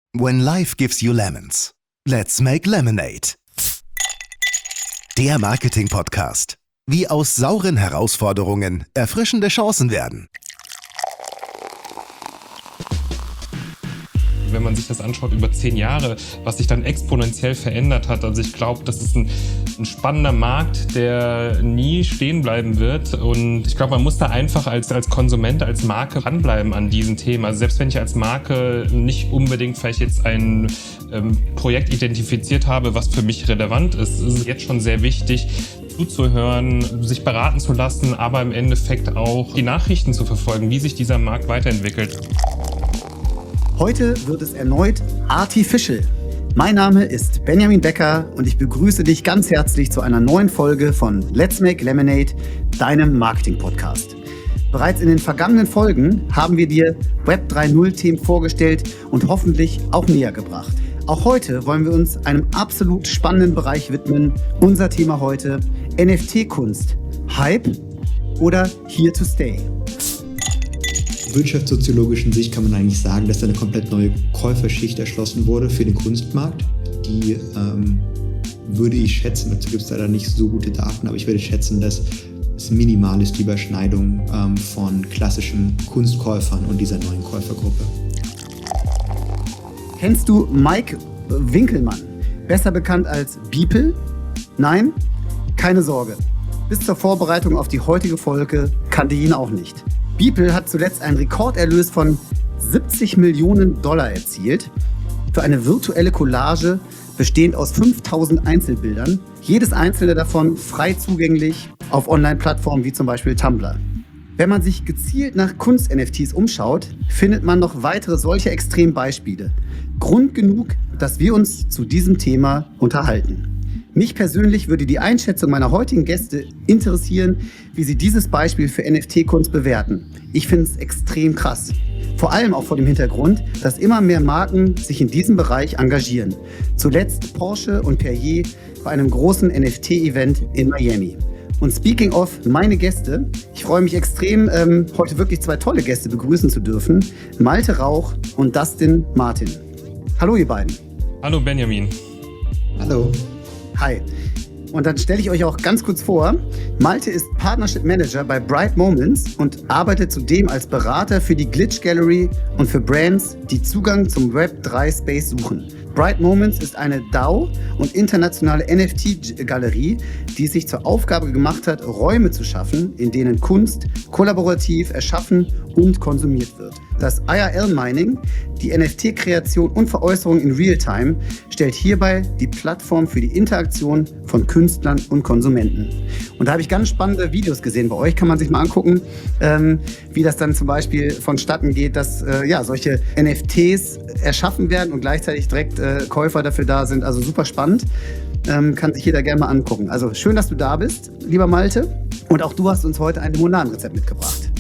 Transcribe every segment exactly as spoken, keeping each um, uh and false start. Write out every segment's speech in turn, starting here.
When life gives you lemons, let's make lemonade. Der Marketing-Podcast. Wie aus sauren Herausforderungen erfrischende Chancen werden. Wenn man sich das anschaut über zehn Jahre, was sich dann exponentiell verändert hat. Also ich glaube, das ist ein, ein spannender Markt, der nie stehen bleiben wird. Und ich glaube, man muss da einfach als, als Konsument, als Marke ranbleiben an diesem Thema. Also selbst wenn ich als Marke nicht unbedingt vielleicht jetzt ein ähm, Projekt identifiziert habe, was für mich relevant ist, ist es jetzt schon sehr wichtig, zuzuhören, sich beraten zu lassen, aber im Endeffekt auch die Nachrichten zu verfolgen, wie sich dieser Markt weiterentwickelt. Heute wird es erneut artificial. Mein Name ist Benjamin Becker und ich begrüße dich ganz herzlich zu einer neuen Folge von Let's Make Lemonade, deinem Marketing-Podcast. Bereits in den vergangenen Folgen haben wir dir Web drei Punkt null-Themen vorgestellt und hoffentlich auch näher gebracht. Auch heute wollen wir uns einem absolut spannenden Bereich widmen. Unser Thema heute: N F T-Kunst. Hype oder here to stay? Wirtschaftssoziologischen Sicht kann man eigentlich sagen, dass eine komplett neue Käuferschicht erschlossen wurde für den Kunstmarkt. Die ähm, würde ich schätzen, dazu gibt es leider nicht so gute Daten, aber ich würde schätzen, dass es minimal ist, die Überschneidung ähm, von klassischen Kunstkäufern und dieser neuen Käufergruppe. Kennst du Mike Winkelmann, besser bekannt als Beeple? Nein? Keine Sorge. Bis zur Vorbereitung auf die heutige Folge kannte ich ihn auch nicht. Beeple hat zuletzt einen Rekorderlös von siebzig Millionen Dollar erzielt für eine virtuelle Collage bestehend aus fünftausend Einzelbildern, jedes einzelne davon frei zugänglich auf Online-Plattformen wie zum Beispiel Tumblr. Wenn man sich gezielt nach Kunst-N F Ts umschaut, findet man noch weitere solche Extrembeispiele. Grund genug, dass wir uns zu diesem Thema unterhalten. Mich persönlich würde die Einschätzung meiner heutigen Gäste interessieren, wie sie dieses Beispiel für N F T-Kunst bewerten. Ich finde es extrem krass. Vor allem auch vor dem Hintergrund, dass immer mehr Marken sich in diesem Bereich engagieren. Zuletzt Porsche und Perrier bei einem großen N F T-Event in Miami. Und speaking of meine Gäste, ich freue mich extrem, ähm, heute wirklich zwei tolle Gäste begrüßen zu dürfen. Malte Rauch und Dustin Martin. Hallo ihr beiden. Hallo Benjamin. Hallo. Hi. Und dann stelle ich euch auch ganz kurz vor, Malte ist Partnership Manager bei Bright Moments und arbeitet zudem als Berater für die Glitch Gallery und für Brands, die Zugang zum Web drei Space suchen. Bright Moments ist eine DAO und internationale N F T-Galerie, die es sich zur Aufgabe gemacht hat, Räume zu schaffen, in denen Kunst kollaborativ erschaffen und konsumiert wird. Das I R L-Mining, die N F T-Kreation und Veräußerung in Realtime, stellt hierbei die Plattform für die Interaktion von Künstlern und Konsumenten. Und da habe ich ganz spannende Videos gesehen. Bei euch kann man sich mal angucken, ähm, wie das dann zum Beispiel vonstatten geht, dass äh, ja, solche N F Ts erschaffen werden und gleichzeitig direkt äh, Käufer dafür da sind. Also super spannend. Ähm, kann sich jeder gerne mal angucken. Also schön, dass du da bist, lieber Malte. Und auch du hast uns heute ein Limonadenrezept mitgebracht.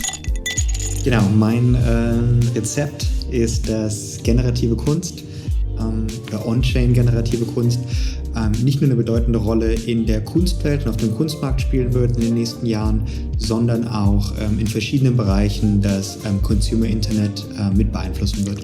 Genau, mein äh, Rezept ist, dass generative Kunst ähm, oder On-Chain generative Kunst ähm, nicht nur eine bedeutende Rolle in der Kunstwelt und auf dem Kunstmarkt spielen wird in den nächsten Jahren, sondern auch ähm, in verschiedenen Bereichen das ähm, Consumer Internet äh, mit beeinflussen wird.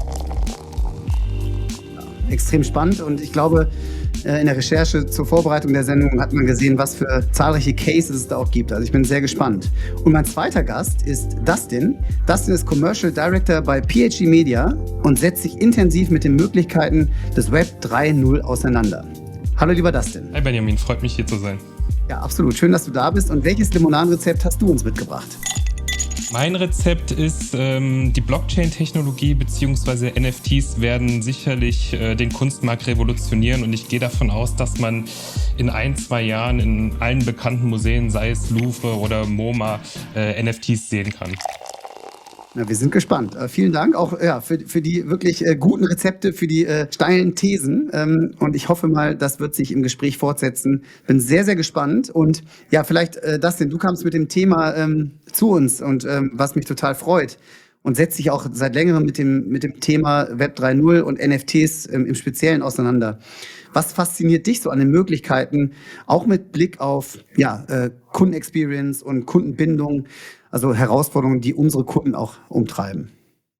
Extrem spannend und ich glaube, in der Recherche zur Vorbereitung der Sendung hat man gesehen, was für zahlreiche Cases es da auch gibt. Also ich bin sehr gespannt. Und mein zweiter Gast ist Dustin. Dustin ist Commercial Director bei P H D Media und setzt sich intensiv mit den Möglichkeiten des Web drei Punkt null auseinander. Hallo lieber Dustin. Hi Benjamin, freut mich hier zu sein. Ja, absolut. Schön, dass du da bist. Und welches Limonadenrezept hast du uns mitgebracht? Mein Rezept ist, ähm, die Blockchain-Technologie bzw. N F Ts werden sicherlich äh, den Kunstmarkt revolutionieren und ich gehe davon aus, dass man in ein, zwei Jahren in allen bekannten Museen, sei es Louvre oder MoMA, äh, N F Ts sehen kann. Ja, wir sind gespannt. Äh, vielen Dank auch ja, für, für die wirklich äh, guten Rezepte, für die äh, steilen Thesen. Ähm, und ich hoffe mal, das wird sich im Gespräch fortsetzen. Bin sehr, sehr gespannt. Und ja, vielleicht, äh, Dustin, du kamst mit dem Thema ähm, zu uns und ähm, was mich total freut. Und setzt sich auch seit längerem mit dem, mit dem Thema Web drei Punkt null und N F Ts ähm, im Speziellen auseinander. Was fasziniert dich so an den Möglichkeiten, auch mit Blick auf ja, äh, Kundenexperience und Kundenbindung, also Herausforderungen, die unsere Kunden auch umtreiben?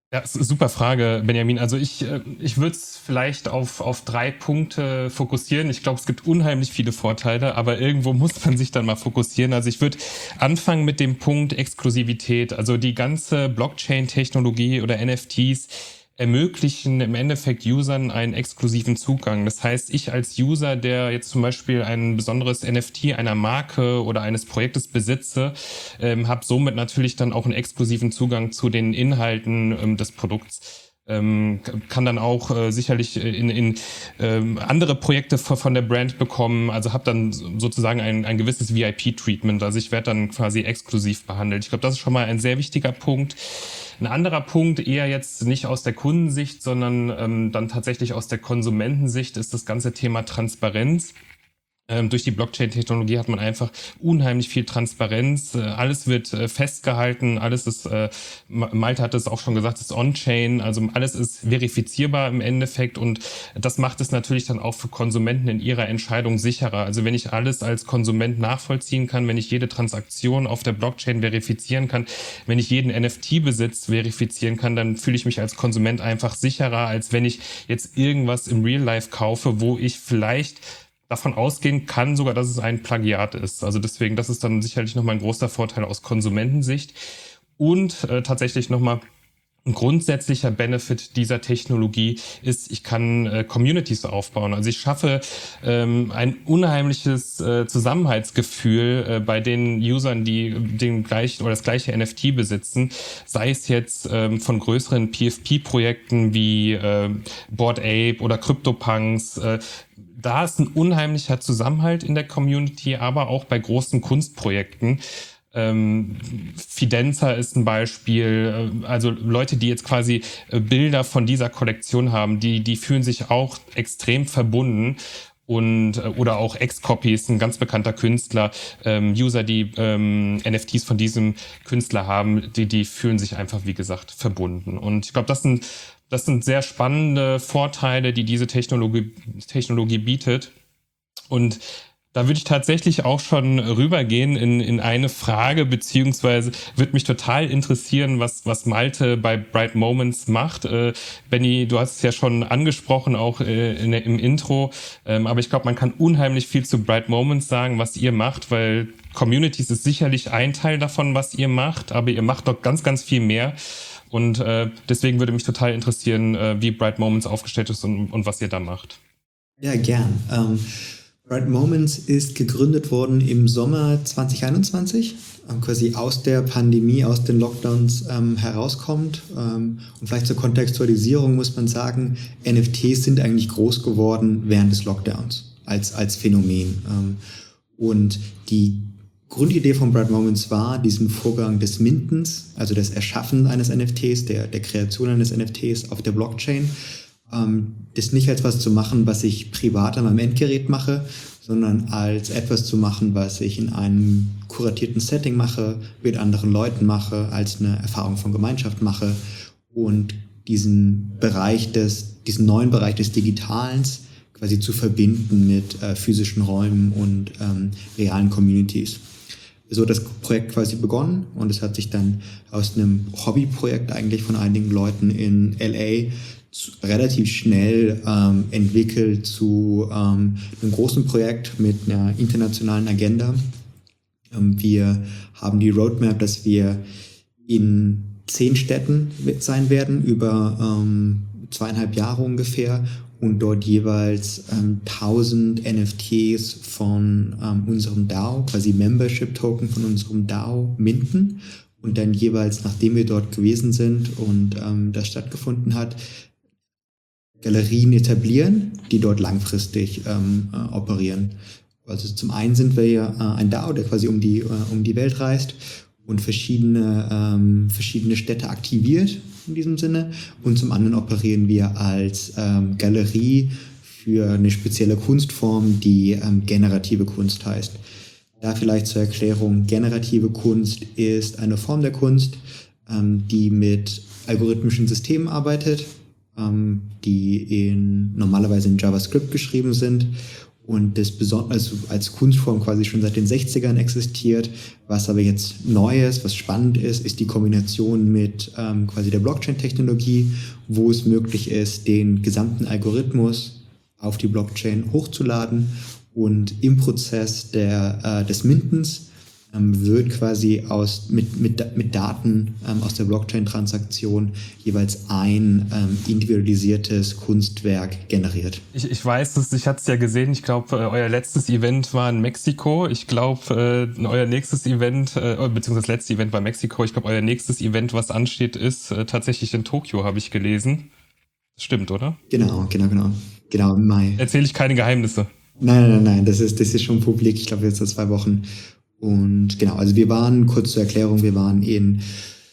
Ja, ist eine super Frage, Benjamin. Also ich, äh, ich würde es vielleicht auf, auf drei Punkte fokussieren. Ich glaube, es gibt unheimlich viele Vorteile, aber irgendwo muss man sich dann mal fokussieren. Also ich würde anfangen mit dem Punkt Exklusivität. Also die ganze Blockchain-Technologie oder N F Ts ermöglichen im Endeffekt Usern einen exklusiven Zugang. Das heißt, ich als User, der jetzt zum Beispiel ein besonderes N F T einer Marke oder eines Projektes besitze, ähm, habe somit natürlich dann auch einen exklusiven Zugang zu den Inhalten ähm, des Produkts. Ähm, kann dann auch äh, sicherlich in, in ähm, andere Projekte von, von der Brand bekommen, also habe dann sozusagen ein, ein gewisses V I P-Treatment, also ich werde dann quasi exklusiv behandelt. Ich glaube, das ist schon mal ein sehr wichtiger Punkt. Ein anderer Punkt, eher jetzt nicht aus der Kundensicht, sondern ähm, dann tatsächlich aus der Konsumentensicht, ist das ganze Thema Transparenz. Ähm, durch die Blockchain-Technologie hat man einfach unheimlich viel Transparenz. Äh, alles wird äh, festgehalten, alles ist, äh, Malte hat es auch schon gesagt, ist on-chain, also alles ist verifizierbar im Endeffekt und das macht es natürlich dann auch für Konsumenten in ihrer Entscheidung sicherer. Also wenn ich alles als Konsument nachvollziehen kann, wenn ich jede Transaktion auf der Blockchain verifizieren kann, wenn ich jeden N F T-Besitz verifizieren kann, dann fühle ich mich als Konsument einfach sicherer, als wenn ich jetzt irgendwas im Real Life kaufe, wo ich vielleicht davon ausgehen kann sogar, dass es ein Plagiat ist. Also deswegen, das ist dann sicherlich nochmal ein großer Vorteil aus Konsumentensicht. Und äh, tatsächlich nochmal ein grundsätzlicher Benefit dieser Technologie ist, ich kann äh, Communities aufbauen. Also ich schaffe ähm, ein unheimliches äh, Zusammenhaltsgefühl äh, bei den Usern, die den gleichen oder das gleiche N F T besitzen. Sei es jetzt ähm, von größeren P F P-Projekten wie äh, Bored Ape oder CryptoPunks. Äh, da ist ein unheimlicher Zusammenhalt in der Community, aber auch bei großen Kunstprojekten. Ähm, Fidenza ist ein Beispiel, also Leute, die jetzt quasi Bilder von dieser Kollektion haben, die, die fühlen sich auch extrem verbunden. Und oder auch X-Copies, ein ganz bekannter Künstler, ähm, User, die ähm, N F Ts von diesem Künstler haben, die, die fühlen sich einfach, wie gesagt, verbunden. Und ich glaube, das sind, das sind sehr spannende Vorteile, die diese Technologie, Technologie bietet. Und da würde ich tatsächlich auch schon rübergehen in, in eine Frage, beziehungsweise würde mich total interessieren, was, was Malte bei Bright Moments macht. Äh, Benny, du hast es ja schon angesprochen, auch äh, in, im Intro, ähm, aber ich glaube, man kann unheimlich viel zu Bright Moments sagen, was ihr macht, weil Communities ist sicherlich ein Teil davon, was ihr macht, aber ihr macht doch ganz, ganz viel mehr. Und äh, deswegen würde mich total interessieren, äh, wie Bright Moments aufgestellt ist und, und was ihr da macht. Ja, gern. Ähm Bright Moments ist gegründet worden im Sommer zwanzig einundzwanzig, ähm, quasi aus der Pandemie, aus den Lockdowns ähm, herauskommt. Ähm, und vielleicht zur Kontextualisierung muss man sagen, N F Ts sind eigentlich groß geworden während des Lockdowns als, als Phänomen. Ähm, und die Grundidee von Bright Moments war, diesen Vorgang des Mintens, also des Erschaffen eines N F Ts, der, der Kreation eines N F Ts auf der Blockchain, das nicht als was zu machen, was ich privat an meinem Endgerät mache, sondern als etwas zu machen, was ich in einem kuratierten Setting mache, mit anderen Leuten mache, als eine Erfahrung von Gemeinschaft mache und diesen Bereich des, diesen neuen Bereich des Digitalens quasi zu verbinden mit äh, physischen Räumen und ähm, realen Communities. So hat das Projekt quasi begonnen und es hat sich dann aus einem Hobbyprojekt eigentlich von einigen Leuten in L A relativ schnell ähm, entwickelt zu ähm, einem großen Projekt mit einer internationalen Agenda. Ähm, wir haben die Roadmap, dass wir in zehn Städten sein werden, über ähm, zweieinhalb Jahre ungefähr und dort jeweils ähm, tausend N F Ts von ähm, unserem DAO, quasi Membership-Token von unserem DAO minten und dann jeweils, nachdem wir dort gewesen sind und ähm, das stattgefunden hat, Galerien etablieren, die dort langfristig ähm, äh, operieren. Also zum einen sind wir ja äh, ein DAO, der quasi um die, äh, um die Welt reist und verschiedene, ähm, verschiedene Städte aktiviert in diesem Sinne. Und zum anderen operieren wir als ähm, Galerie für eine spezielle Kunstform, die ähm, generative Kunst heißt. Da vielleicht zur Erklärung, generative Kunst ist eine Form der Kunst, ähm, die mit algorithmischen Systemen arbeitet, die in, normalerweise in JavaScript geschrieben sind und das beson- also als Kunstform quasi schon seit den sechzigern existiert. Was aber jetzt neu ist, was spannend ist, ist die Kombination mit ähm, quasi der Blockchain-Technologie, wo es möglich ist, den gesamten Algorithmus auf die Blockchain hochzuladen und im Prozess der, äh, des Mintens ähm, wird quasi aus, mit, mit, mit Daten ähm, aus der Blockchain-Transaktion jeweils ein ähm, individualisiertes Kunstwerk generiert. Ich, ich weiß es, ich hatte es ja gesehen, ich glaube, äh, euer letztes Event war in Mexiko. Ich glaube, äh, euer nächstes Event, äh, beziehungsweise das letzte Event war Mexiko, ich glaube, euer nächstes Event, was ansteht, ist äh, tatsächlich in Tokio, habe ich gelesen. Das stimmt, oder? Genau, genau, genau. Genau, im Mai. Erzähle ich keine Geheimnisse. Nein, nein, nein, das ist, das ist schon publik, ich glaube jetzt seit zwei Wochen. Und genau, also wir waren, kurz zur Erklärung, wir waren in,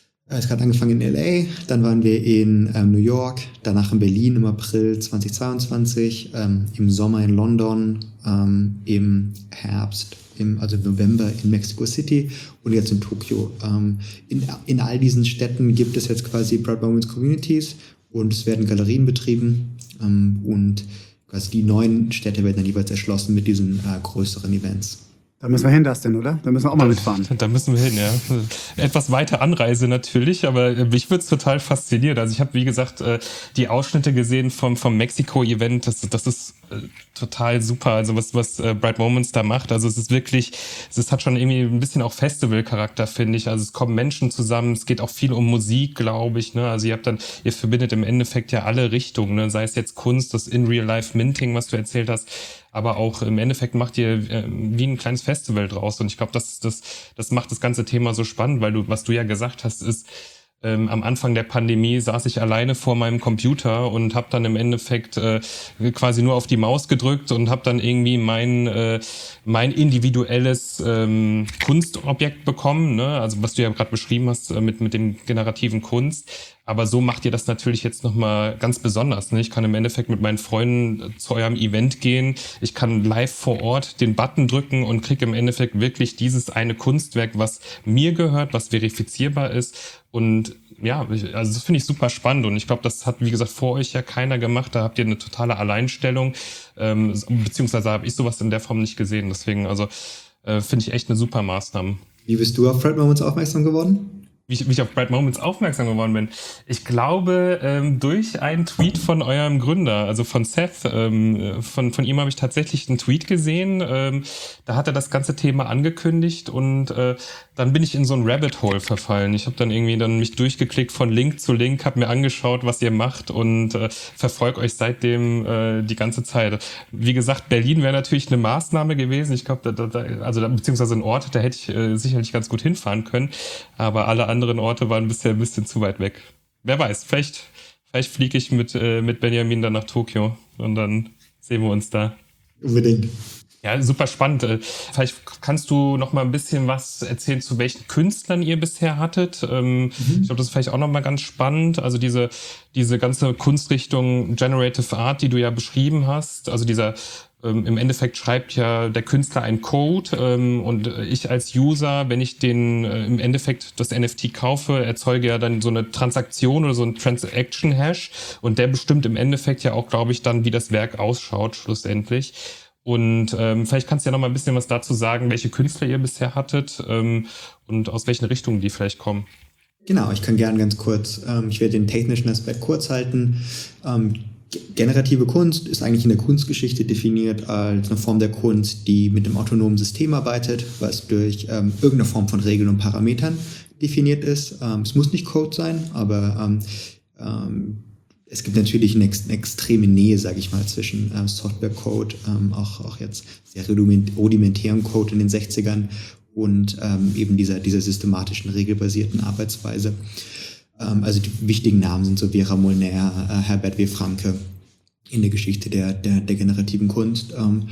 es hat angefangen in L A, dann waren wir in ähm, New York, danach in Berlin im April zweitausendzweiundzwanzig, ähm, im Sommer in London, ähm, im Herbst, im, also im November in Mexico City und jetzt in Tokio. Ähm, in, in all diesen Städten gibt es jetzt quasi Bright Moments Communities und es werden Galerien betrieben ähm, und quasi die neuen Städte werden dann jeweils erschlossen mit diesen äh, größeren Events. Da müssen wir hin, Dustin, oder? Da müssen wir auch mal mitfahren. Da müssen wir hin, ja. Etwas weite Anreise natürlich, aber mich würde es total faszinieren. Also ich habe, wie gesagt, die Ausschnitte gesehen vom, vom Mexiko-Event. Das, das ist total super, also was, was Bright Moments da macht. Also es ist wirklich, es hat schon irgendwie ein bisschen auch Festival-Charakter, finde ich. Also es kommen Menschen zusammen, es geht auch viel um Musik, glaube ich. Ne? Also ihr habt dann, ihr verbindet im Endeffekt ja alle Richtungen, ne? Sei es jetzt Kunst, das In-Real-Life-Minting, was du erzählt hast, aber auch im Endeffekt macht ihr äh, wie ein kleines Festival draus. Und ich glaube, das, das, das macht das ganze Thema so spannend, weil du, was du ja gesagt hast, ist, ähm, am Anfang der Pandemie saß ich alleine vor meinem Computer und habe dann im Endeffekt äh, quasi nur auf die Maus gedrückt und habe dann irgendwie mein äh, mein individuelles ähm, Kunstobjekt bekommen, ne? Also was du ja gerade beschrieben hast äh, mit mit dem generativen Kunst. Aber so macht ihr das natürlich jetzt nochmal ganz besonders. Ne? Ich kann im Endeffekt mit meinen Freunden zu eurem Event gehen. Ich kann live vor Ort den Button drücken und kriege im Endeffekt wirklich dieses eine Kunstwerk, was mir gehört, was verifizierbar ist. Und ja, ich, also das finde ich super spannend. Und ich glaube, das hat, wie gesagt, vor euch ja keiner gemacht. Da habt ihr eine totale Alleinstellung. Ähm, beziehungsweise habe ich sowas in der Form nicht gesehen. Deswegen, also äh, finde ich echt eine super Maßnahme. Wie bist du auf Bright Moments aufmerksam geworden? Wie ich, wie ich auf Bright Moments aufmerksam geworden bin. Ich glaube, ähm, durch einen Tweet von eurem Gründer, also von Seth. Ähm, von, von ihm habe ich tatsächlich einen Tweet gesehen. Ähm, da hat er das ganze Thema angekündigt und äh, dann bin ich in so ein Rabbit Hole verfallen. Ich habe dann irgendwie dann mich durchgeklickt von Link zu Link, habe mir angeschaut, was ihr macht und äh, verfolge euch seitdem äh, die ganze Zeit. Wie gesagt, Berlin wäre natürlich eine Maßnahme gewesen. Ich glaube, da, da, also da, beziehungsweise ein Ort, da hätte ich äh, sicherlich ganz gut hinfahren können. Aber alle anderen Orte waren bisher ein bisschen zu weit weg. Wer weiß, vielleicht, vielleicht fliege ich mit, äh, mit Benjamin dann nach Tokio und dann sehen wir uns da. Unbedingt. Ja, super spannend. Vielleicht kannst du noch mal ein bisschen was erzählen, zu welchen Künstlern ihr bisher hattet. Ähm, mhm. Ich glaube, das ist vielleicht auch noch mal ganz spannend. Also diese, diese ganze Kunstrichtung Generative Art, die du ja beschrieben hast. Also dieser, ähm, im Endeffekt schreibt ja der Künstler einen Code ähm, und ich als User, wenn ich den äh, im Endeffekt das N F T kaufe, erzeuge ja dann so eine Transaktion oder so ein Transaction-Hash und der bestimmt im Endeffekt ja auch, glaube ich, dann, wie das Werk ausschaut schlussendlich. Und ähm, vielleicht kannst du ja noch mal ein bisschen was dazu sagen, welche Künstler ihr bisher hattet ähm, und aus welchen Richtungen die vielleicht kommen. Genau, ich kann gerne ganz kurz, ähm, ich werde den technischen Aspekt kurz halten. Ähm, generative Kunst ist eigentlich in der Kunstgeschichte definiert als eine Form der Kunst, die mit einem autonomen System arbeitet, was durch ähm, irgendeine Form von Regeln und Parametern definiert ist. Ähm, es muss nicht Code sein, aber ähm, ähm, es gibt natürlich eine, ex- eine extreme Nähe, sage ich mal, zwischen ähm, Software-Code, ähm, auch, auch jetzt sehr rudimentären Code in den sechzigern und ähm, eben dieser, dieser systematischen, regelbasierten Arbeitsweise. Ähm, also die wichtigen Namen sind so Vera Molnár, äh, Herbert W. Franke in der Geschichte der, der, der generativen Kunst. Ähm,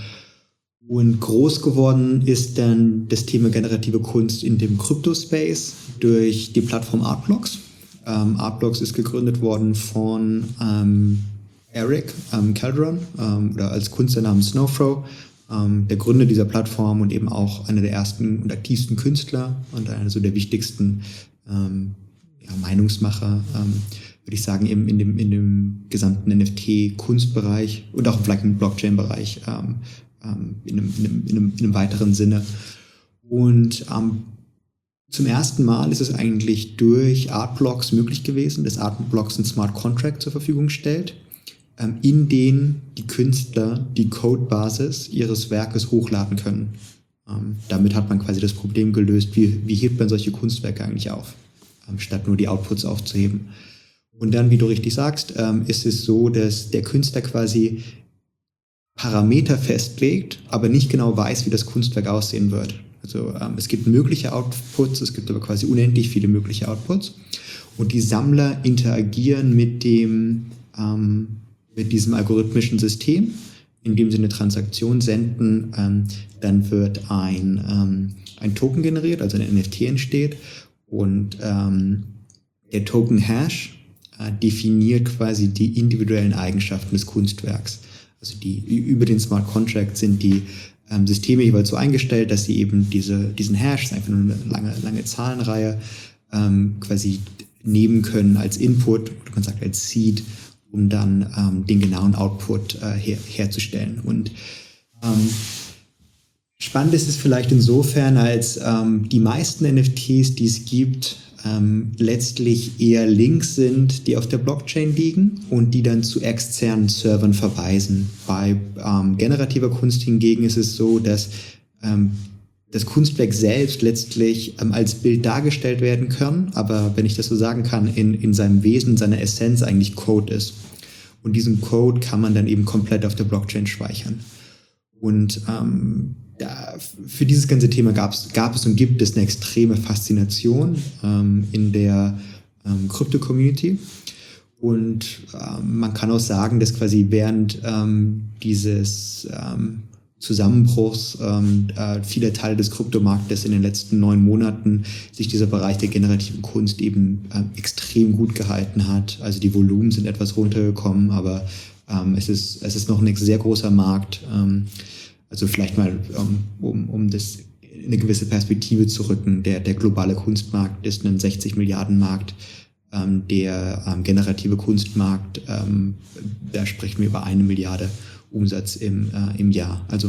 und groß geworden ist dann das Thema generative Kunst in dem Crypto-Space durch die Plattform Artblocks. Ähm, Artblocks ist gegründet worden von ähm, Eric ähm, Calderon ähm, oder als Künstler namens Snowfro, ähm, der Gründer dieser Plattform und eben auch einer der ersten und aktivsten Künstler und einer so der wichtigsten ähm, ja, Meinungsmacher, ähm, würde ich sagen, eben in dem, in dem gesamten N F T-Kunstbereich und auch vielleicht im Blockchain-Bereich ähm, ähm, in, einem, in, einem, in, einem, in einem weiteren Sinne. Und ähm, zum ersten Mal ist es eigentlich durch Artblocks möglich gewesen, dass Artblocks einen Smart Contract zur Verfügung stellt, ähm, in den die Künstler die Codebasis ihres Werkes hochladen können. Ähm, damit hat man quasi das Problem gelöst, wie, wie hebt man solche Kunstwerke eigentlich auf, ähm, statt nur die Outputs aufzuheben. Und dann, wie du richtig sagst, ähm, ist es so, dass der Künstler quasi Parameter festlegt, aber nicht genau weiß, wie das Kunstwerk aussehen wird. Also ähm, es gibt mögliche Outputs, es gibt aber quasi unendlich viele mögliche Outputs. Und die Sammler interagieren mit dem, ähm, mit diesem algorithmischen System, indem sie eine Transaktion senden. Ähm, dann wird ein, ähm, ein Token generiert, also ein N F T entsteht. Und ähm, der Token-Hash äh, definiert quasi die individuellen Eigenschaften des Kunstwerks. Also die, über den Smart Contract sind die ähm, Systeme jeweils so eingestellt, dass sie eben diese, diesen Hash, das ist einfach nur eine lange, lange Zahlenreihe, ähm, quasi nehmen können als Input, oder man sagt als Seed, um dann ähm, den genauen Output äh, her, herzustellen. Und ähm, spannend ist es vielleicht insofern, als ähm, die meisten N F Ts, die es gibt, ähm, letztlich eher Links sind, die auf der Blockchain liegen und die dann zu externen Servern verweisen. Bei ähm, generativer Kunst hingegen ist es so, dass ähm, das Kunstwerk selbst letztlich ähm, als Bild dargestellt werden kann, aber wenn ich das so sagen kann, in, in seinem Wesen, in seiner Essenz eigentlich Code ist. Und diesen Code kann man dann eben komplett auf der Blockchain speichern. Und ähm, da, für dieses ganze Thema gab's, gab es und gibt es eine extreme Faszination ähm, in der ähm, Krypto-Community. Und ähm, man kann auch sagen, dass quasi während ähm, dieses ähm, Zusammenbruchs ähm, äh, vieler Teile des Kryptomarktes in den letzten neun Monaten sich dieser Bereich der generativen Kunst eben ähm, extrem gut gehalten hat. Also die Volumen sind etwas runtergekommen, aber ähm, es ist, es ist noch ein sehr großer Markt. Ähm, Also vielleicht mal, um, um das in eine gewisse Perspektive zu rücken, der, der globale Kunstmarkt ist ein sechzig Milliarden Markt, ähm, der ähm, generative Kunstmarkt, ähm, da sprechen wir über eine Milliarde Umsatz im, äh, im Jahr. Also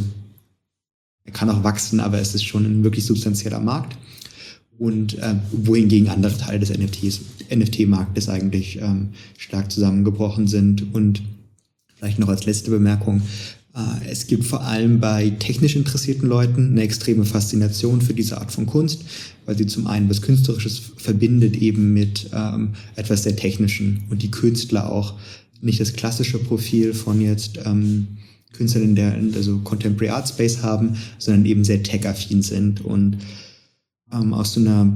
er kann auch wachsen, aber es ist schon ein wirklich substanzieller Markt. Und äh, wohingegen andere Teile des N F Ts, N F T-Marktes eigentlich ähm, stark zusammengebrochen sind. Und vielleicht noch als letzte Bemerkung, es gibt vor allem bei technisch interessierten Leuten eine extreme Faszination für diese Art von Kunst, weil sie zum einen was Künstlerisches verbindet eben mit ähm, etwas sehr Technischen und die Künstler auch nicht das klassische Profil von jetzt ähm, Künstlern in der also Contemporary Art Space haben, sondern eben sehr tech-affin sind. Und ähm, aus so einer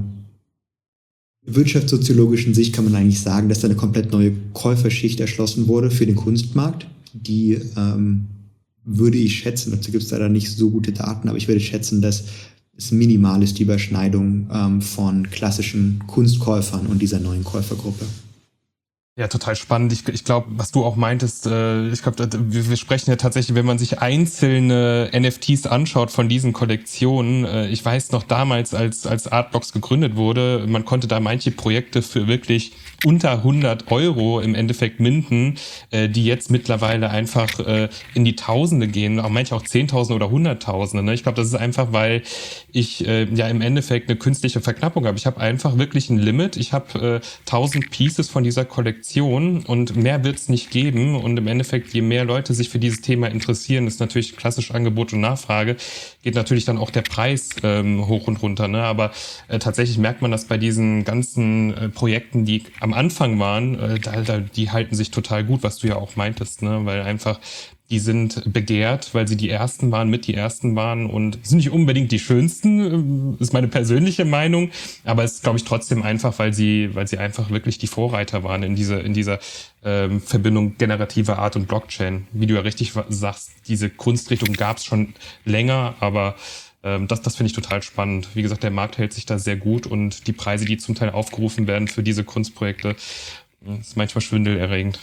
wirtschaftssoziologischen Sicht kann man eigentlich sagen, dass da eine komplett neue Käuferschicht erschlossen wurde für den Kunstmarkt, die ähm, würde ich schätzen, dazu gibt es leider nicht so gute Daten, aber ich würde schätzen, dass es minimal ist, die Überschneidung ähm, von klassischen Kunstkäufern und dieser neuen Käufergruppe. Ja, total spannend. Ich, ich glaube, was du auch meintest, äh, ich glaube, wir, wir sprechen ja tatsächlich, wenn man sich einzelne N F Ts anschaut von diesen Kollektionen. Äh, ich weiß noch damals, als als Artblocks gegründet wurde, man konnte da manche Projekte für wirklich unter hundert Euro im Endeffekt minden, äh, die jetzt mittlerweile einfach äh, in die Tausende gehen, auch manche auch Zehntausende oder Hunderttausende. Ne? Ich glaube, das ist einfach, weil ich äh, ja im Endeffekt eine künstliche Verknappung habe. Ich habe einfach wirklich ein Limit. Ich habe äh, tausend Pieces von dieser Kollektion und mehr wird es nicht geben. Und im Endeffekt, je mehr Leute sich für dieses Thema interessieren, ist natürlich klassisch Angebot und Nachfrage, geht natürlich dann auch der Preis ähm, hoch und runter. Ne? Aber äh, tatsächlich merkt man das bei diesen ganzen äh, Projekten, die am Anfang waren, äh, da, da, die halten sich total gut, was du ja auch meintest, ne? Weil einfach die sind begehrt, weil sie die Ersten waren, mit die Ersten waren und sind nicht unbedingt die Schönsten, ist meine persönliche Meinung, aber es ist, glaube ich, trotzdem einfach, weil sie, weil sie einfach wirklich die Vorreiter waren in dieser, in dieser ähm, Verbindung generative Art und Blockchain. Wie du ja richtig sagst, diese Kunstrichtung gab es schon länger, aber ähm, das, das finde ich total spannend. Wie gesagt, der Markt hält sich da sehr gut und die Preise, die zum Teil aufgerufen werden für diese Kunstprojekte, ist manchmal schwindelerregend.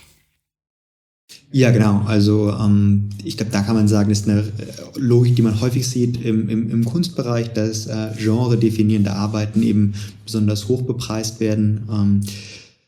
Ja, genau. Also ähm, ich glaube, da kann man sagen, das ist eine Logik, die man häufig sieht im, im, im Kunstbereich, dass äh, genre-definierende Arbeiten eben besonders hoch bepreist werden. Ähm,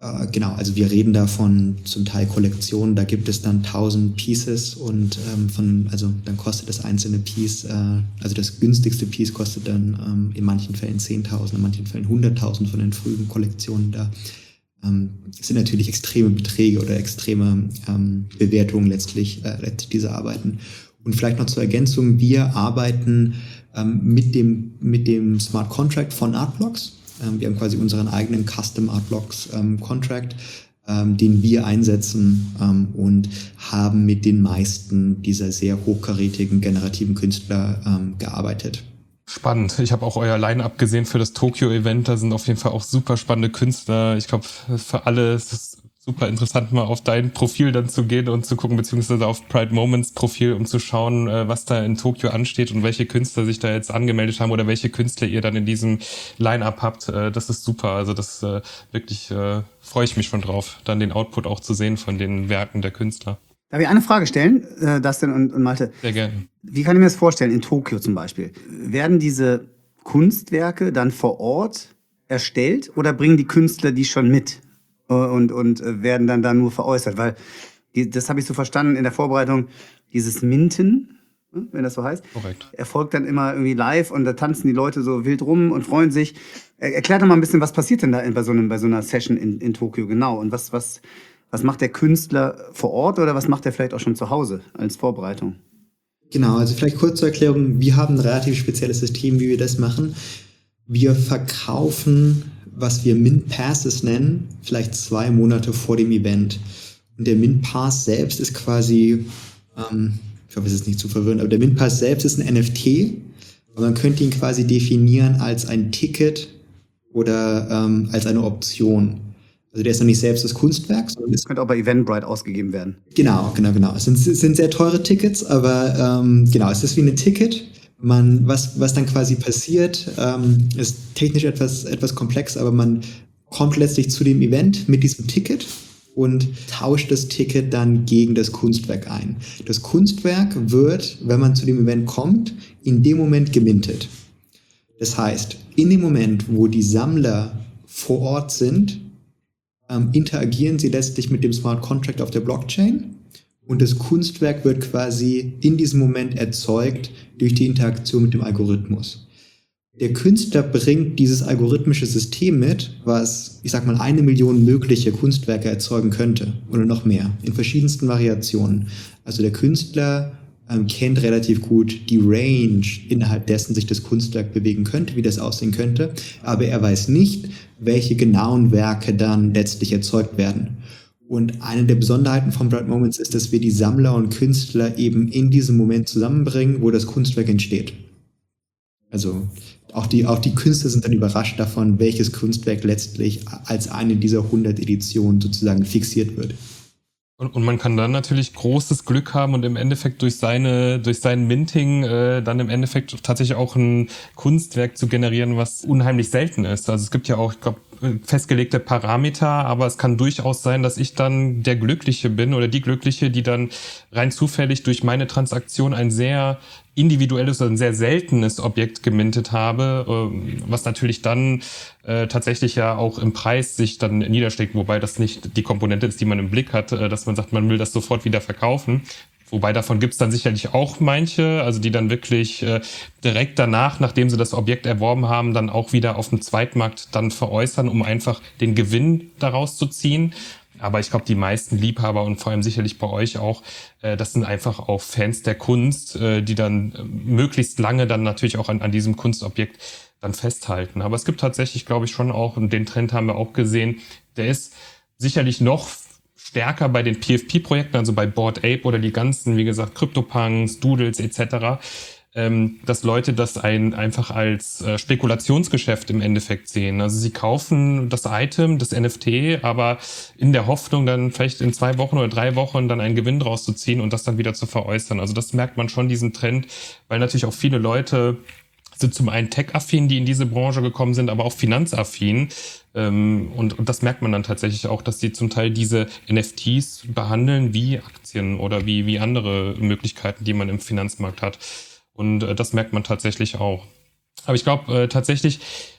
Äh, genau, also wir reden da von zum Teil Kollektionen, da gibt es dann tausend Pieces und ähm, von, also dann kostet das einzelne Piece, äh, also das günstigste Piece kostet dann ähm, in manchen Fällen zehntausend, in manchen Fällen hunderttausend von den frühen Kollektionen da. Ähm, das sind natürlich extreme Beträge oder extreme ähm, Bewertungen letztlich, äh, letztlich diese Arbeiten. Und vielleicht noch zur Ergänzung, wir arbeiten ähm, mit dem, mit dem Smart Contract von Artblocks. Ähm, wir haben quasi unseren eigenen Custom Artblocks ähm, Contract, ähm, den wir einsetzen ähm, und haben mit den meisten dieser sehr hochkarätigen generativen Künstler ähm, gearbeitet. Spannend. Ich habe auch euer Line-Up gesehen für das Tokyo-Event. Da sind auf jeden Fall auch super spannende Künstler. Ich glaube, für alle ist es super interessant, mal auf dein Profil dann zu gehen und zu gucken, beziehungsweise auf Pride Moments Profil, um zu schauen, was da in Tokio ansteht und welche Künstler sich da jetzt angemeldet haben oder welche Künstler ihr dann in diesem Line-Up habt. Das ist super. Also das wirklich freue ich mich schon drauf, dann den Output auch zu sehen von den Werken der Künstler. Darf ich eine Frage stellen, äh, Dustin und, und Malte? Sehr gerne. Wie kann ich mir das vorstellen, in Tokio zum Beispiel? Werden diese Kunstwerke dann vor Ort erstellt oder bringen die Künstler die schon mit äh, und, und äh, werden dann da nur veräußert? Weil, die, das habe ich so verstanden in der Vorbereitung, dieses Minten, wenn das so heißt, korrekt, erfolgt dann immer irgendwie live und da tanzen die Leute so wild rum und freuen sich. Er, erklärt doch mal ein bisschen, was passiert denn da bei so, einem, bei so einer Session in, in Tokio genau und was... was Was macht der Künstler vor Ort oder was macht er vielleicht auch schon zu Hause als Vorbereitung? Genau, also vielleicht kurz zur Erklärung, wir haben ein relativ spezielles System, wie wir das machen. Wir verkaufen, was wir Mint Passes nennen, vielleicht zwei Monate vor dem Event. Und der Mint Pass selbst ist quasi, ähm, ich hoffe, es ist nicht zu verwirrend, aber der Mint Pass selbst ist ein N F T. Und man könnte ihn quasi definieren als ein Ticket oder ähm, als eine Option. Also der ist noch nicht selbst das Kunstwerk, sondern das könnte auch bei Eventbrite ausgegeben werden. Genau, genau, genau. Es sind, es sind sehr teure Tickets, aber ähm, genau, es ist wie ein Ticket. Man, was, was dann quasi passiert, ähm, ist technisch etwas, etwas komplex, aber man kommt letztlich zu dem Event mit diesem Ticket und tauscht das Ticket dann gegen das Kunstwerk ein. Das Kunstwerk wird, wenn man zu dem Event kommt, in dem Moment gemintet. Das heißt, in dem Moment, wo die Sammler vor Ort sind, Ähm, interagieren sie letztlich mit dem Smart Contract auf der Blockchain und das Kunstwerk wird quasi in diesem Moment erzeugt durch die Interaktion mit dem Algorithmus. Der Künstler bringt dieses algorithmische System mit, was, ich sag mal, eine Million mögliche Kunstwerke erzeugen könnte oder noch mehr, in verschiedensten Variationen. Also der Künstler ähm, kennt relativ gut die Range, innerhalb dessen sich das Kunstwerk bewegen könnte, wie das aussehen könnte, aber er weiß nicht, welche genauen Werke dann letztlich erzeugt werden. Und eine der Besonderheiten von Pride Moments ist, dass wir die Sammler und Künstler eben in diesem Moment zusammenbringen, wo das Kunstwerk entsteht. Also auch die, auch die Künstler sind dann überrascht davon, welches Kunstwerk letztlich als eine dieser hundert Editionen sozusagen fixiert wird. Und, und man kann dann natürlich großes Glück haben und im Endeffekt durch seine, durch sein Minting äh, dann im Endeffekt tatsächlich auch ein Kunstwerk zu generieren, was unheimlich selten ist. Also es gibt ja auch, ich glaube, festgelegte Parameter, aber es kann durchaus sein, dass ich dann der Glückliche bin oder die Glückliche, die dann rein zufällig durch meine Transaktion ein sehr individuelles oder ein sehr seltenes Objekt gemintet habe, was natürlich dann äh, tatsächlich ja auch im Preis sich dann niederschlägt, wobei das nicht die Komponente ist, die man im Blick hat, äh, dass man sagt, man will das sofort wieder verkaufen. Wobei davon gibt's dann sicherlich auch manche, also die dann wirklich äh, direkt danach, nachdem sie das Objekt erworben haben, dann auch wieder auf dem Zweitmarkt dann veräußern, um einfach den Gewinn daraus zu ziehen. Aber ich glaube, die meisten Liebhaber und vor allem sicherlich bei euch auch, äh, das sind einfach auch Fans der Kunst, äh, die dann äh, möglichst lange dann natürlich auch an, an diesem Kunstobjekt dann festhalten. Aber es gibt tatsächlich, glaube ich, schon auch, und den Trend haben wir auch gesehen, der ist sicherlich noch stärker bei den P F P-Projekten, also bei Bored Ape oder die ganzen, wie gesagt, CryptoPunks, Doodles et cetera, ähm, dass Leute das ein, einfach als äh, Spekulationsgeschäft im Endeffekt sehen. Also sie kaufen das Item, das N F T, aber in der Hoffnung, dann vielleicht in zwei Wochen oder drei Wochen dann einen Gewinn draus zu ziehen und das dann wieder zu veräußern. Also das merkt man schon, diesen Trend, weil natürlich auch viele Leute sind zum einen tech-affin, die in diese Branche gekommen sind, aber auch finanzaffin. Ähm, und, und das merkt man dann tatsächlich auch, dass sie zum Teil diese N F Ts behandeln wie Aktien oder wie, wie andere Möglichkeiten, die man im Finanzmarkt hat. Und äh, das merkt man tatsächlich auch. Aber ich glaube äh, tatsächlich,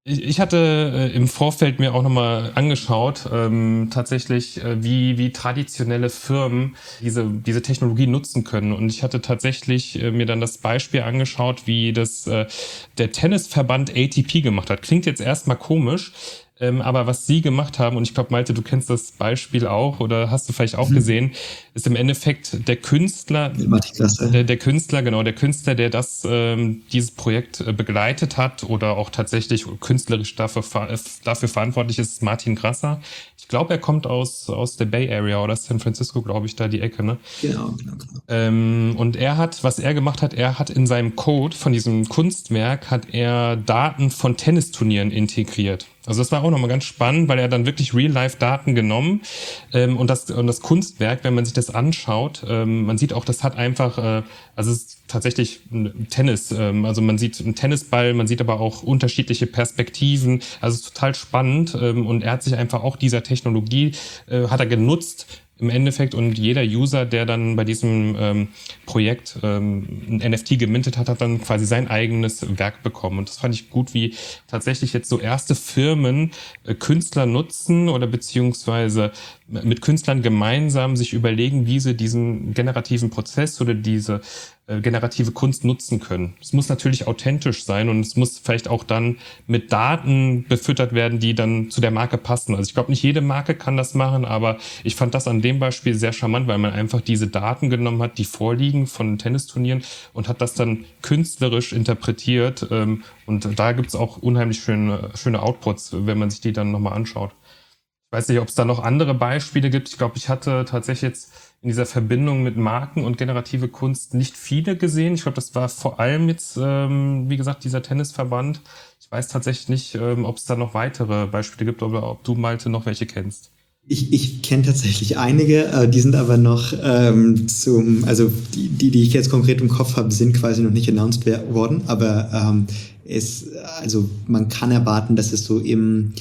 Ich, ich hatte äh, im Vorfeld mir auch nochmal angeschaut, ähm, tatsächlich, äh, wie, wie traditionelle Firmen diese, diese Technologie nutzen können. Und ich hatte tatsächlich äh, mir dann das Beispiel angeschaut, wie das äh, der Tennisverband A T P gemacht hat. Klingt jetzt erstmal komisch, ähm, aber was sie gemacht haben, und ich glaube, Malte, du kennst das Beispiel auch oder hast du vielleicht auch mhm. gesehen, ist im Endeffekt der Künstler, der, der Künstler, genau, der Künstler, der das, ähm, dieses Projekt äh, begleitet hat oder auch tatsächlich künstlerisch dafür, dafür verantwortlich ist, Martin Grasser. Ich glaube, er kommt aus, aus der Bay Area oder San Francisco, glaube ich, da die Ecke, ne? Genau, genau, genau. Ähm, und er hat, was er gemacht hat, er hat in seinem Code von diesem Kunstwerk, hat er Daten von Tennisturnieren integriert. Also das war auch nochmal ganz spannend, weil er dann wirklich Real-Life-Daten genommen ähm, und, das, und das Kunstwerk, wenn man sich das anschaut, ähm, man sieht auch, das hat einfach, äh, also es ist tatsächlich ein Tennis, ähm, also man sieht einen Tennisball, man sieht aber auch unterschiedliche Perspektiven, also es ist total spannend ähm, und er hat sich einfach auch dieser Technologie, äh, hat er genutzt, im Endeffekt, und jeder User, der dann bei diesem ähm, Projekt ähm, ein N F T gemintet hat, hat dann quasi sein eigenes Werk bekommen. Und das fand ich gut, wie tatsächlich jetzt so erste Firmen äh, Künstler nutzen oder beziehungsweise mit Künstlern gemeinsam sich überlegen, wie sie diesen generativen Prozess oder diese äh, generative Kunst nutzen können. Es muss natürlich authentisch sein und es muss vielleicht auch dann mit Daten befüttert werden, die dann zu der Marke passen. Also ich glaube, nicht jede Marke kann das machen, aber ich fand das an dem Beispiel sehr charmant, weil man einfach diese Daten genommen hat, die vorliegen von Tennisturnieren und hat das dann künstlerisch interpretiert. Ähm, und da gibt's auch unheimlich schöne, schöne Outputs, wenn man sich die dann nochmal anschaut. Ich weiß nicht, ob es da noch andere Beispiele gibt. Ich glaube, ich hatte tatsächlich jetzt in dieser Verbindung mit Marken und generative Kunst nicht viele gesehen. Ich glaube, das war vor allem jetzt, ähm, wie gesagt, dieser Tennisverband. Ich weiß tatsächlich nicht, ähm, ob es da noch weitere Beispiele gibt oder ob du, Malte, noch welche kennst. Ich, ich kenne tatsächlich einige, äh, die sind aber noch ähm, zum, also die, die, die ich jetzt konkret im Kopf habe, sind quasi noch nicht announced worden, aber ähm, es, also man kann erwarten, dass es so im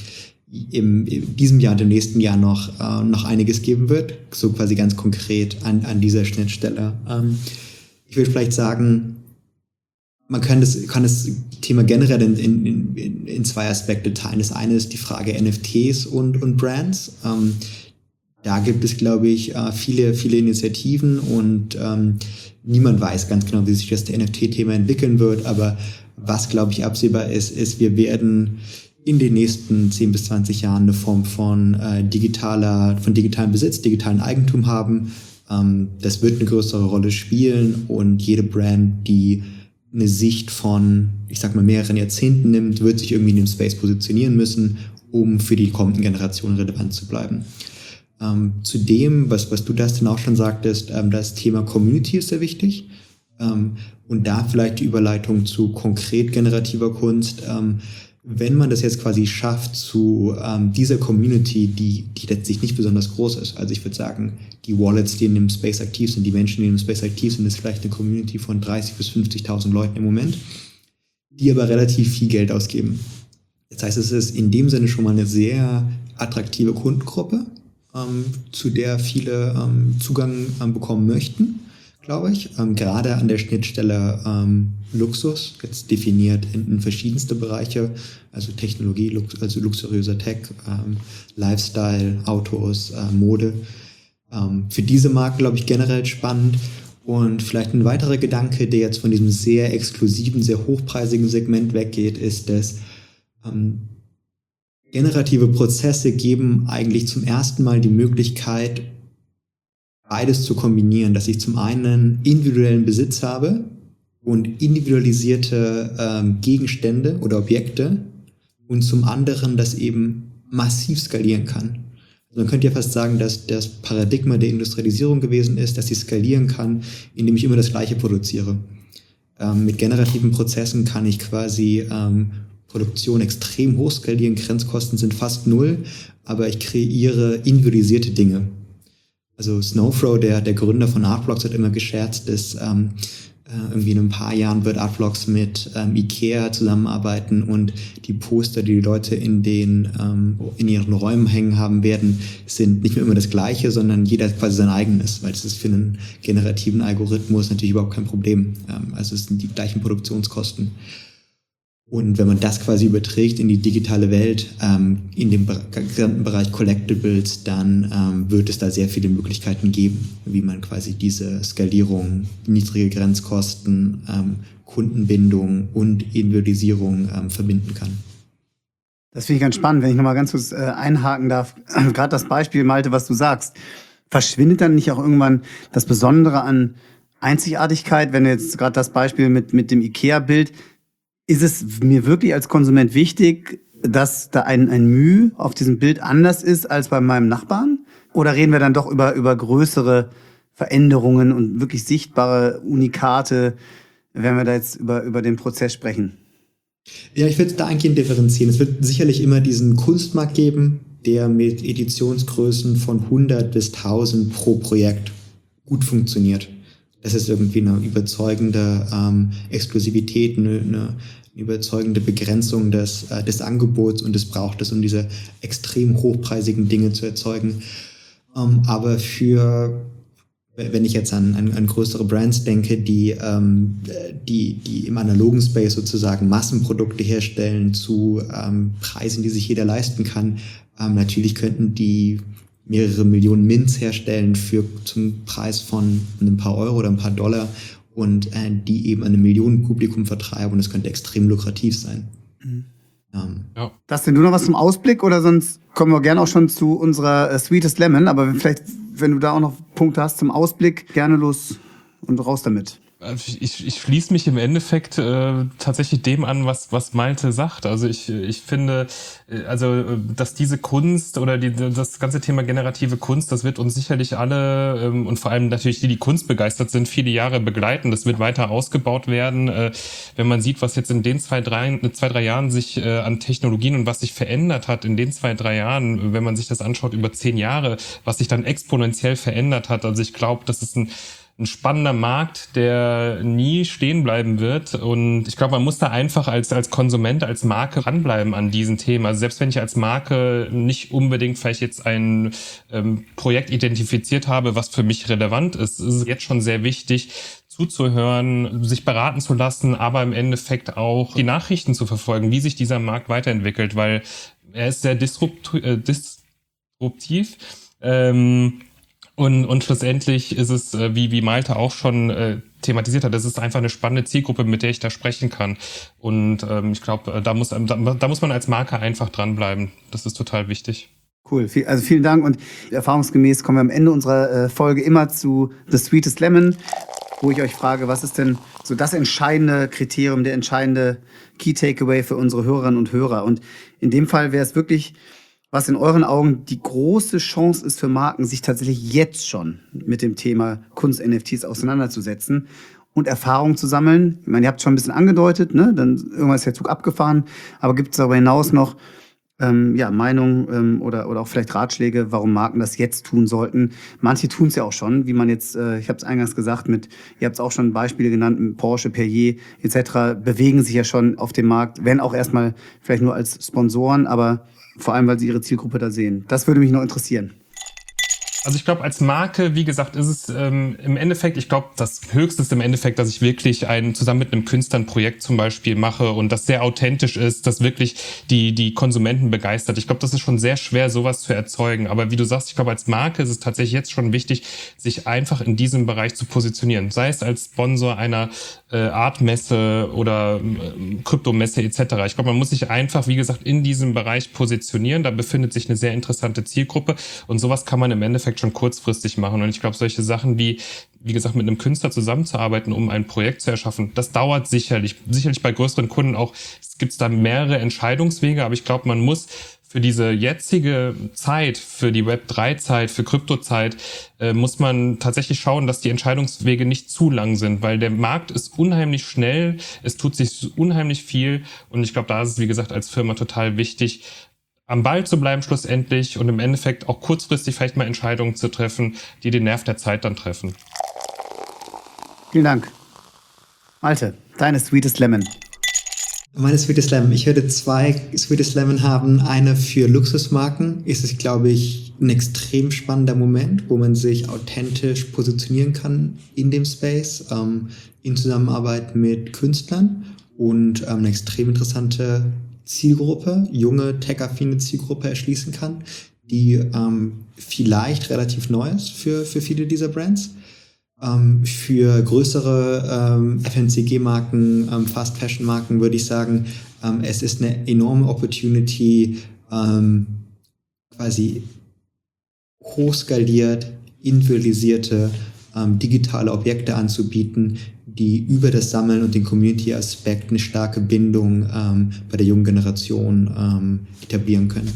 Im, in diesem Jahr und im nächsten Jahr noch, äh, noch einiges geben wird, so quasi ganz konkret an, an dieser Schnittstelle. Ähm, ich würde vielleicht sagen, man kann das, kann das Thema generell in, in, in, in zwei Aspekte teilen. Das eine ist die Frage N F Ts und, und Brands. Ähm, da gibt es, glaube ich, äh, viele, viele Initiativen und ähm, niemand weiß ganz genau, wie sich das N F T-Thema entwickeln wird, aber was, glaube ich, absehbar ist, ist, wir werden in den nächsten zehn bis zwanzig Jahren eine Form von äh, digitaler, von digitalem Besitz, digitalen Eigentum haben. Ähm, das wird eine größere Rolle spielen und jede Brand, die eine Sicht von, ich sag mal, mehreren Jahrzehnten nimmt, wird sich irgendwie in dem Space positionieren müssen, um für die kommenden Generationen relevant zu bleiben. Ähm, zudem, was, was du das dann auch schon sagtest, ähm, das Thema Community ist sehr wichtig. Ähm, und da vielleicht die Überleitung zu konkret generativer Kunst. Ähm, Wenn man das jetzt quasi schafft zu ähm, dieser Community, die, die letztlich nicht besonders groß ist, also ich würde sagen, die Wallets, die in dem Space aktiv sind, die Menschen, die in dem Space aktiv sind, ist vielleicht eine Community von dreißigtausend bis fünfzigtausend Leuten im Moment, die aber relativ viel Geld ausgeben. Das heißt, es ist in dem Sinne schon mal eine sehr attraktive Kundengruppe, ähm, zu der viele ähm, Zugang ähm, bekommen möchten, glaube ich. Ähm, gerade an der Schnittstelle ähm, Luxus, jetzt definiert in, in verschiedenste Bereiche, also Technologie, Lux, also luxuriöser Tech, ähm, Lifestyle, Autos, äh, Mode. Ähm, für diese Marke, glaube ich, generell spannend. Und vielleicht ein weiterer Gedanke, der jetzt von diesem sehr exklusiven, sehr hochpreisigen Segment weggeht, ist, dass ähm, generative Prozesse geben eigentlich zum ersten Mal die Möglichkeit, beides zu kombinieren, dass ich zum einen individuellen Besitz habe und individualisierte ähm, Gegenstände oder Objekte und zum anderen das eben massiv skalieren kann. Also man könnte ja fast sagen, dass das Paradigma der Industrialisierung gewesen ist, dass ich skalieren kann, indem ich immer das Gleiche produziere. Ähm, mit generativen Prozessen kann ich quasi ähm, Produktion extrem hoch skalieren, Grenzkosten sind fast null, aber ich kreiere individualisierte Dinge. Also Snowfro, der, der Gründer von Artblocks, hat immer gescherzt, dass ähm, äh, irgendwie in ein paar Jahren wird Artblocks mit ähm, Ikea zusammenarbeiten und die Poster, die die Leute in den ähm, in ihren Räumen hängen haben werden, sind nicht mehr immer das Gleiche, sondern jeder hat quasi sein eigenes, weil das ist für einen generativen Algorithmus natürlich überhaupt kein Problem. Ähm, also es sind die gleichen Produktionskosten. Und wenn man das quasi überträgt in die digitale Welt, ähm, in dem gesamten Bereich Collectibles, dann ähm, wird es da sehr viele Möglichkeiten geben, wie man quasi diese Skalierung, niedrige Grenzkosten, ähm, Kundenbindung und Individualisierung ähm, verbinden kann. Das finde ich ganz spannend, wenn ich nochmal ganz kurz äh, einhaken darf. Gerade das Beispiel, Malte, was du sagst. Verschwindet dann nicht auch irgendwann das Besondere an Einzigartigkeit, wenn jetzt gerade das Beispiel mit, mit dem IKEA-Bild, ist es mir wirklich als Konsument wichtig, dass da ein, ein Mühe auf diesem Bild anders ist als bei meinem Nachbarn? Oder reden wir dann doch über, über größere Veränderungen und wirklich sichtbare Unikate, wenn wir da jetzt über, über den Prozess sprechen? Ja, ich würde da eingehend differenzieren. Es wird sicherlich immer diesen Kunstmarkt geben, der mit Editionsgrößen von hundert bis tausend pro Projekt gut funktioniert. Das ist irgendwie eine überzeugende ähm, Exklusivität, eine, eine überzeugende Begrenzung des, äh, des Angebots und des Brauchtes, um diese extrem hochpreisigen Dinge zu erzeugen. Ähm, aber für, wenn ich jetzt an, an, an größere Brands denke, die, ähm, die, die im analogen Space sozusagen Massenprodukte herstellen zu ähm, Preisen, die sich jeder leisten kann, ähm, natürlich könnten die mehrere Millionen Mints herstellen für zum Preis von ein paar Euro oder ein paar Dollar und äh, die eben einem Millionenpublikum vertreiben und es könnte extrem lukrativ sein. Mhm. Ähm. Ja. Dustin, du noch was zum Ausblick oder sonst kommen wir gerne auch schon zu unserer äh, Sweetest Lemon, aber vielleicht, wenn du da auch noch Punkte hast zum Ausblick, gerne los und raus damit. Ich, ich schließe mich im Endeffekt äh, tatsächlich dem an, was, was Malte sagt. Also ich, ich finde, äh, also dass diese Kunst oder die, das ganze Thema generative Kunst, das wird uns sicherlich alle ähm, und vor allem natürlich die, die Kunst begeistert sind, viele Jahre begleiten. Das wird weiter ausgebaut werden. Äh, wenn man sieht, was jetzt in den zwei, drei, zwei, drei Jahren sich äh, an Technologien und was sich verändert hat in den zwei, drei Jahren, wenn man sich das anschaut über zehn Jahre, was sich dann exponentiell verändert hat. Also ich glaube, das ist ein ein spannender Markt, der nie stehen bleiben wird. Und ich glaube, man muss da einfach als, als Konsument, als Marke ranbleiben an diesen Themen. Also selbst wenn ich als Marke nicht unbedingt vielleicht jetzt ein ähm, Projekt identifiziert habe, was für mich relevant ist, ist es jetzt schon sehr wichtig, zuzuhören, sich beraten zu lassen, aber im Endeffekt auch die Nachrichten zu verfolgen, wie sich dieser Markt weiterentwickelt, weil er ist sehr disrupt, äh, disruptiv. Ähm, Und, und schlussendlich ist es, wie, wie Malte auch schon äh, thematisiert hat, es ist einfach eine spannende Zielgruppe, mit der ich da sprechen kann. Und ähm, ich glaube, da muss, da, da muss man als Marke einfach dranbleiben. Das ist total wichtig. Cool, also vielen Dank und erfahrungsgemäß kommen wir am Ende unserer äh, Folge immer zu The Sweetest Lemon, wo ich euch frage, was ist denn so das entscheidende Kriterium, der entscheidende Key Takeaway für unsere Hörerinnen und Hörer? Und in dem Fall wäre es wirklich, was in euren Augen die große Chance ist für Marken, sich tatsächlich jetzt schon mit dem Thema Kunst-N F Ts auseinanderzusetzen und Erfahrungen zu sammeln. Ich meine, ihr habt es schon ein bisschen angedeutet, ne? Dann irgendwann ist der Zug abgefahren. Aber gibt es darüber hinaus noch ähm, ja, Meinungen ähm, oder, oder auch vielleicht Ratschläge, warum Marken das jetzt tun sollten? Manche tun es ja auch schon, wie man jetzt, äh, ich habe es eingangs gesagt, mit, ihr habt es auch schon Beispiele genannt, mit Porsche, Perrier et cetera, bewegen sich ja schon auf dem Markt, wenn auch erstmal vielleicht nur als Sponsoren, aber vor allem, weil sie ihre Zielgruppe da sehen. Das würde mich noch interessieren. Also ich glaube, als Marke, wie gesagt, ist es ähm, im Endeffekt, ich glaube, das Höchste ist im Endeffekt, dass ich wirklich ein zusammen mit einem Künstler ein Projekt zum Beispiel mache und das sehr authentisch ist, das wirklich die die Konsumenten begeistert. Ich glaube, das ist schon sehr schwer, sowas zu erzeugen. Aber wie du sagst, ich glaube, als Marke ist es tatsächlich jetzt schon wichtig, sich einfach in diesem Bereich zu positionieren. Sei es als Sponsor einer äh, Artmesse oder äh, Kryptomesse et cetera. Ich glaube, man muss sich einfach, wie gesagt, in diesem Bereich positionieren. Da befindet sich eine sehr interessante Zielgruppe und sowas kann man im Endeffekt schon kurzfristig machen. Und ich glaube, solche Sachen wie, wie gesagt, mit einem Künstler zusammenzuarbeiten, um ein Projekt zu erschaffen, das dauert sicherlich. Sicherlich bei größeren Kunden auch, es gibt da mehrere Entscheidungswege, aber ich glaube, man muss für diese jetzige Zeit, für die Web drei Zeit, für Kryptozeit, äh, muss man tatsächlich schauen, dass die Entscheidungswege nicht zu lang sind, weil der Markt ist unheimlich schnell, es tut sich unheimlich viel und ich glaube, da ist es, wie gesagt, als Firma total wichtig, am Ball zu bleiben schlussendlich und im Endeffekt auch kurzfristig vielleicht mal Entscheidungen zu treffen, die den Nerv der Zeit dann treffen. Vielen Dank. Malte, deine Sweetest Lemon. Meine Sweetest Lemon. Ich würde zwei Sweetest Lemon haben. Eine für Luxusmarken. Ist es, glaube ich, ein extrem spannender Moment, wo man sich authentisch positionieren kann in dem Space, ähm, in Zusammenarbeit mit Künstlern. und ähm, eine extrem interessante Zielgruppe, junge, tech-affine Zielgruppe erschließen kann, die ähm, vielleicht relativ neu ist für, für viele dieser Brands. Ähm, für größere ähm, F M C G-Marken, ähm, Fast-Fashion-Marken würde ich sagen, ähm, es ist eine enorme Opportunity, ähm, quasi hochskaliert, individualisierte, ähm, digitale Objekte anzubieten, die über das Sammeln und den Community-Aspekt eine starke Bindung ähm, bei der jungen Generation ähm, etablieren können.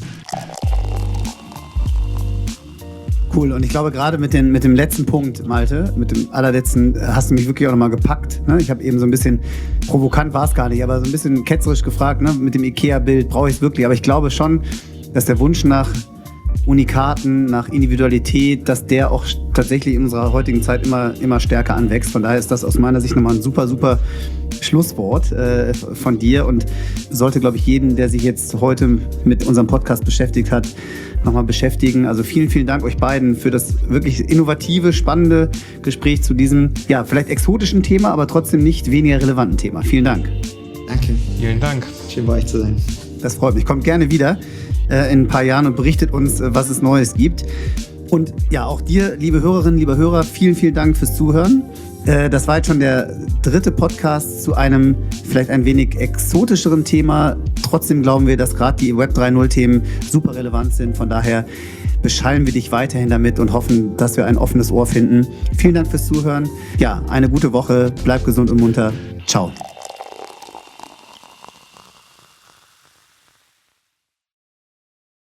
Cool, und ich glaube gerade mit, den, mit dem letzten Punkt, Malte, mit dem allerletzten, hast du mich wirklich auch nochmal gepackt. Ne? Ich habe eben so ein bisschen, provokant war es gar nicht, aber so ein bisschen ketzerisch gefragt, ne? Mit dem IKEA-Bild, brauche ich es wirklich? Aber ich glaube schon, dass der Wunsch nach Unikaten, nach Individualität, dass der auch tatsächlich in unserer heutigen Zeit immer, immer stärker anwächst. Von daher ist das aus meiner Sicht nochmal ein super, super Schlusswort äh, von dir und sollte, glaube ich, jeden, der sich jetzt heute mit unserem Podcast beschäftigt hat, nochmal beschäftigen. Also vielen, vielen Dank euch beiden für das wirklich innovative, spannende Gespräch zu diesem, ja, vielleicht exotischen Thema, aber trotzdem nicht weniger relevanten Thema. Vielen Dank. Danke. Vielen Dank. Schön bei euch zu sein. Das freut mich. Kommt gerne wieder äh, in ein paar Jahren und berichtet uns, äh, was es Neues gibt. Und ja, auch dir, liebe Hörerinnen, liebe Hörer, vielen, vielen Dank fürs Zuhören. Äh, das war jetzt schon der dritte Podcast zu einem vielleicht ein wenig exotischeren Thema. Trotzdem glauben wir, dass gerade die Web drei Punkt null-Themen super relevant sind. Von daher beschallen wir dich weiterhin damit und hoffen, dass wir ein offenes Ohr finden. Vielen Dank fürs Zuhören. Ja, eine gute Woche. Bleib gesund und munter. Ciao.